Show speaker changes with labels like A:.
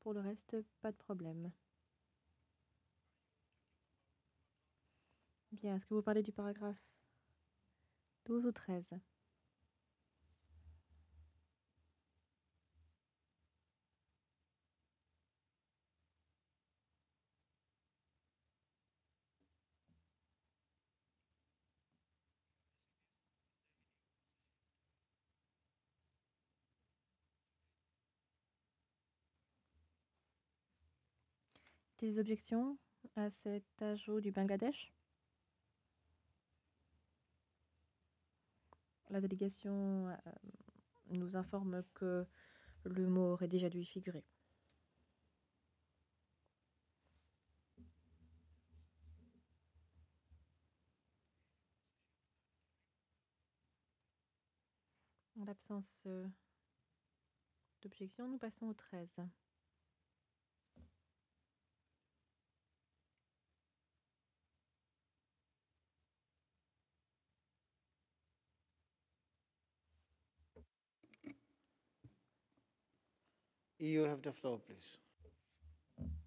A: Pour le reste, pas de problème. Bien, est-ce que vous parlez du paragraphe 12 ou 13? Des objections à cet ajout du Bangladesh? La délégation nous informe que le mot aurait déjà dû y figurer. En l'absence d'objection, nous passons au 13.
B: You have the floor, please.